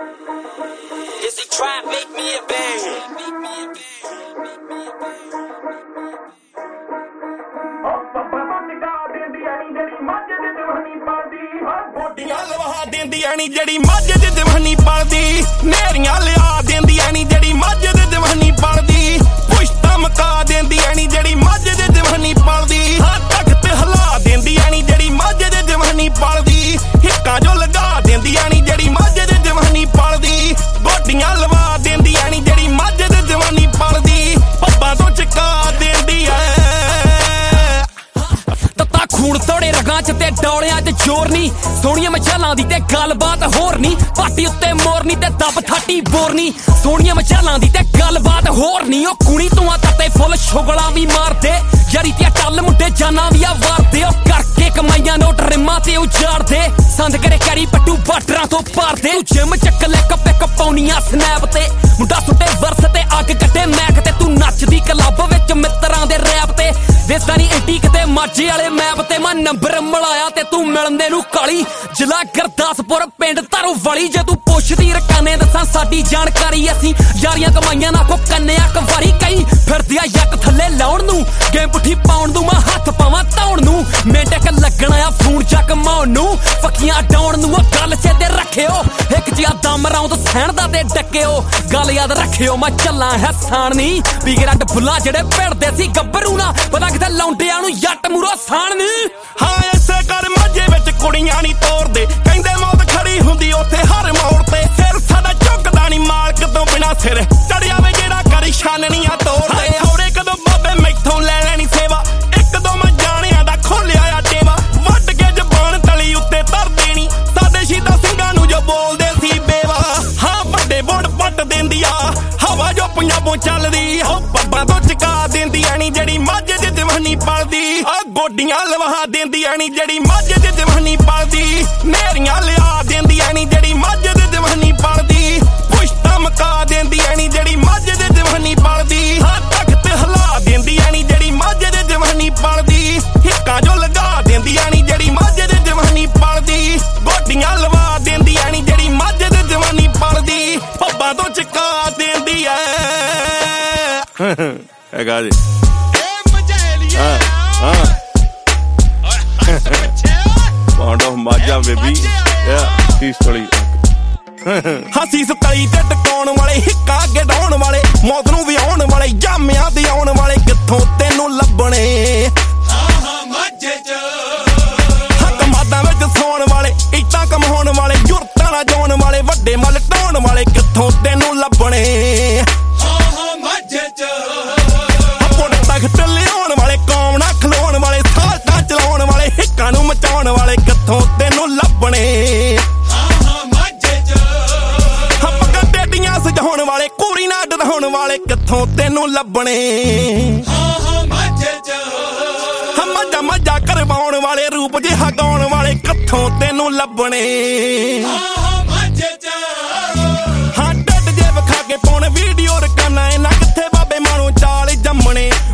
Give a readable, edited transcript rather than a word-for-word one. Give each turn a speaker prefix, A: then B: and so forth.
A: Is he try make me a bang?
B: ਗੋਡੀਆਂ ਲਵਾ ਦਿੰਦੀ ਐ ਨੀ ਜਿਹੜੀ ਮੱਝ ਦੀ ਜਵਾਨੀ ਪਲਦੀ ਨੇਰੀਆਂ ਲਿਆ ਦਿੰਦੀ ਐ ਨੀ ਜਿਹੜੀ ਮੱਝ ਦੀ ਜਵਾਨੀ ਪਲਦੀ ਪੁਸ਼ਤਾ ਮਕਾ ਦਿੰਦੀ ਐ ਨੀ ਜਿਹੜੀ ਮੱਝ ਦੀ ਜਵਾਨੀ ਪਲਦੀ ਹਾਂ ਤਖਤ ਹਿਲਾ ਦਿੰਦੀ ਐ ਨੀ ਜਿਹੜੀ ਮੱਝ ਦੀ ਜਵਾਨੀ ਪਲਦੀ ਹਿੱਕਾਂ ਜੋ ਲਗਾ ਦਿੰਦੀ ਐ ਨੀ ਜਿਹੜੀ ਮੱਝ ਦੀ ਜਵਾਨੀ ਪਲਦੀ ਗੋਡੀਆਂ ਲਵਾ ਦਿੰਦੀ ਐ ਨੀ ਜਿਹੜੀ ਮੱਝ ਦੀ ਜਵਾਨੀ ਪਲਦੀ ਪੱਬਾਂ ਤੋਂ ਚਕਾ ਦਿੰਦੀ ਐ
C: ਤੱਤਾ ਖੂਨ ਤੋੜੇ ਰਗਾਂ ਚ ਤੇ ਡੌਲਿਆਂ ਚ ਜ਼ੋਰ ਨੀ ਸੋਹਣੀਆਂ ਮਚਾਲਾਂ ਦੀ ਤੇ ਗੱਲਬਾਤ ਹੋਰ ਨੀ ਪਾਟੀ ਉੱਤੇ ਮੋਰਨੀ ਤੇ ਦੱਬ ਥਾਟੀ ਬੋਰਨੀ ਸੋਹਣੀਆਂ ਮਚਾਲਾਂ ਦੀ ਤੇ ਗੱਲਬਾਤ ਹੋਰ ਨੀ ਉਹ ਕੁਣੀ ਤੂੰ ਆ ਤੱਤੇ ਫੁੱਲ ਛੁਗਲਾਂ ਵੀ ਮਾਰਦੇ ਯਾਰੀ ਤੇ ਟੱਲ ਮੁੰਡੇ ਜਾਨਾਂ ਵੀ ਆ ਵਾਰਦੇ ਉਹ ਕਰਕੇ ਕਮਾਈਆਂ ਨੋਟ ਰਿਮਾਂ ਤੇ ਉਜਾੜਦੇ ਸੰਦ ਕਰੇ ਕਰੀ ਪੱਟੂ ਬਾਟਰਾਂ ਤੋਂ ਪਾਰਦੇ ਤੂੰ ਜਿਮ ਚੱਕ ਲੈ ਕੱਪੇ ਕਪਾਉਣੀਆਂ ਸਨੈਪ ਤੇ ਮੁੰਡਾ ਸੁੱਟੇ ਵਰਸ ਤੇ ਅੱਗ ਕੱਢੇ ਮੈਕ ਤੇ ਤੂੰ ਨੱਚਦੀ ਕਲੱਬ ਵਿੱਚ ਮਿੱਤਰਾਂ ਦੇ ਰੈਪ ਤੇ ਵੇਸਦਾ ਨੀ ਐਂਟੀ ਕਿਤੇ ਮਾਝੇ ਵਾਲੇ ਮੈਪ ਤੇ ਮੈਂ ਨੰਬਰ ਮਿਲਾਇਆ ਤੇ ਤੂੰ ਮਿਲਦੇ ਨੂੰ ਕਾਲੀ ਜ਼ਿਲ੍ਹਾ ਗੁਰਦਾਸਪੁਰ ਪਿੰਡ ਧਰੋ ਵਾਲੀ ਜੇ ਤੂੰ ਪੁੱਛਦੀ ਰਕਾਨੇ ਦੱਸਾਂ ਸਾਡੀ ਜਾਣਕਾਰੀ ਅਸੀਂ ਯਾਰੀਆਂ ਕਮਾਈਆਂ ਨਾ ਕੋ ਕੰਨਿਆ ਕਵਾਰੀ ਕਈ ਫਿਰਦਿਆ ਜੱਟ ਥੱਲੇ ਲਾਉਣ ਨੂੰ ਗੇਮ ਪੁੱਠੀ ਪਾਉਣ ਨੂੰ ਮੈਂ ਹੱਥ ਪਾਵਾਂ ਧੌਣ ਨੂੰ ਮਿੰਟਕ ਲੱਗਣਾ ਆ ਫੋਨ ਚੱਕ ਮਾਉਣ ਨੂੰ ਫੱਕੀਆਂ ਡਾਉਣ ਨੂੰ ਉਹ ਗੱਲ ਚੇਤੇ ਰੱਖਿਓ ਇੱਕ ਜਿਹਾ ਦਮ ਰੌਂਦ ਸਹਿਣਦਾ ਤੇ ਡੱਕਿਓ ਗੱਲ ਯਾਦ ਰੱਖਿਓ ਮੈਂ ਚੱਲਾਂ ਹੈ ਸਾਣਨੀ ਬਿਗਰੱਡ ਫੁੱਲਾਂ ਜਿਹੜੇ ਭਿੜਦੇ ਸੀ ਗੱਭਰੂ ਨਾ ਪਤਾ ਕਿਤੇ ਲੌਂਡਿਆਂ ਨੂੰ ਜੱਟ ਮੂਰੋ ਸਾਣ ਨੀ
B: ਹਾਂ ਐਸੇ ਕਰ ਮਾਝੇ ਵਿੱਚ ਕੁੜੀਆਂ ਨੀ ਤੋਰਦੇ ਕਹਿੰਦੇ ਮੌਤ ਖੜੀ ਹੁੰਦੀ ਉੱਥੇ ਹਰ ਮੋੜ ਤੇ ਸਿਰ ਸਾਡਾ ਝੁਕਦਾ ਨੀ ਮਾਲਕ ਤੋਂ ਬਿਨਾ ਸਿਰ ਚੜਿਆ ਵੇ ਜਿਹੜਾ ਕਰੀ ਛਾਨਣੀਆਂ ਤੋੜਦੇ ਹੌਰੇ ਕਦੋਂ ਬਾਬੇ ਮੈਥੋਂ ਲੈ ਲੈਣੀ ਸੇਵਾ ਇੱਕ ਦੋ ਮੈਂ ਜਾਣਿਆਂ ਦਾ ਖੋਲਿਆ ਆ ਟੇਵਾ ਵੱਢ ਕੇ ਜ਼ਬਾਨ ਤਲੀ ਉੱਤੇ ਧਰ ਦੇਣੀ ਸਾਡੇ ਸ਼ਹੀਦਾਂ ਸਿੰਘਾਂ ਨੂੰ ਜੋ ਬੋਲਦੇ ਸੀ ਬੇਵਾ ਹਾਂ ਵੱਡੇ ਬੋੜ ਪੱਟ ਦਿੰਦੀ ਆ ਹਵਾ ਜੋ ਪੰਜਾਬੋਂ ਚੱਲਦੀ ਹੋ ਬੱਬਾਂ ਤੋਂ ਚਕਾ ਦਿੰਦੀ ਐ ਨੀ ਜਿਹੜੀ ਮੱਝ ਦੀ ਜਵਾਨੀ ਪਲਦੀ ਆ ਗੋਡੀਆਂ ਲਵਾ ਦਿੰਦੀ ਐ ਨੀ ਜਿਹੜੀ ਮੱਝ ਦੀ ਜਵਾਨੀ ਪਲਦੀ ਨੇਰੀਆਂ ਲਿਆ ਦਿੰਦੀ ਐ ਨੀ ਜਿਹੜੀ ਮੱਝ ਦੀ ਜਵਾਨੀ ਪਲਦੀ ਪੁਸ਼ਤਾ ਮਕਾ ਦਿੰਦੀ ਐ ਨੀ ਜਿਹੜੀ ਮੱਝ ਦੀ ਜਵਾਨੀ ਪਲਦੀ ਹਾਂ ਤਖਤ ਹਿਲਾ ਦਿੰਦੀ ਐ ਨੀ ਜਿਹੜੀ ਮੱਝ ਦੀ ਜਵਾਨੀ ਪਲਦੀ ਹਿੱਕਾਂ ਜੋ ਲਗਾ ਦਿੰਦੀ ਐ ਨੀ ਜਿਹੜੀ ਮੱਝ ਦੀ ਜਵਾਨੀ ਪਲਦੀ ਗੋਡੀਆਂ ਲਵਾ ਦਿੰਦੀ ਐ ਨੀ ਜਿਹੜੀ ਮੱਝ ਦੀ ਜਵਾਨੀ ਪਲਦੀ ਪੱਬਾਂ ਤੋਂ ਚਕਾ ਦਿੰਦੀ ਐ ਹੈਗਾ ਜੀ Pound of Maja baby, yeah, she's fully. ਹੱਸੀ ਸਤਲੀ ਤੇ ਟਕਾਉਣ ਵਾਲੇ ਹਿੱਕਾ ਅੱਗੇ ਡਾਉਣ ਵਾਲੇ ਮੌਤ ਨੂੰ ਵਿਆਉਣ ਵਾਲੇ ਜਾਮਿਆਂ ਦੇ ਆਉਣ ਵਾਲੇ ਕਿੱਥੋਂ ਤੈਨੂੰ ਲੱਭਣੇ
A: ਮਾਝੇ ਚ
B: ਹੱਕ ਮਾਦਾਂ ਵਿੱਚ ਸੌਣ ਵਾਲੇ ਇੱਟਾਂ ਕਮਾਉਣ ਵਾਲੇ ਜੁਰਤਾਂ ਨਾਲ ਜਾਉਣ ਵਾਲੇ ਵੱਡੇ ਮੱਲ ਢਾਉਣ ਵਾਲੇ ਕਿੱਥੋਂ ਤੈਨੂੰ ਲੱਭਣੇ
A: ਮਾਝੇ ਚ
B: ਤਖਤ ਲਿਆਉਣ ਵਾਲੇ ਕੌਮ ਨਾਲ ਖਲੋਣ ਵਾਲੇ ਸਾਲਟਾਂ ਚਲਾਉਣ ਵਾਲੇ ਹਿੱਕਾਂ ਨੂੰ ਮਚਾਉਣ ਵਾਲੇ ਕਿੱਥੋਂ ਤੈਨੂੰ ਲੱਭਣੇ
A: ਮਾਝੇ ਚ
B: ਪੱਗਾਂ ਟੇਡੀਆਂ ਸਜਾਉਣ ਵਾਲੇ ਕੂਰੀ ਨਾਲ ਡਰਾਉਣ ਵਾਲੇ ਕਿੱਥੋਂ ਤੈਨੂੰ ਲੱਭਣੇ
A: ਮਾਝੇ ਚ
B: ਮੱਝਾ ਮੱਝਾ ਕਰਵਾਉਣ ਵਾਲੇ ਰੂਪ ਜਿਹਾ ਗਾਉਣ ਵਾਲੇ ਕਿੱਥੋਂ ਤੈਨੂੰ ਲੱਭਣੇ
A: ਮਾਝੇ ਚ
B: ਹਾਂ ਡੱਡ ਜੇ ਵਿਖਾ ਕੇ ਪਾਉਣ ਵੀਡੀਓ ਰਕਾਨਾ ਇਹਨਾਂ ਕਿੱਥੇ ਬਾਬੇ ਮਾਣੋ ਚਾਲ ਜੰਮਣੇ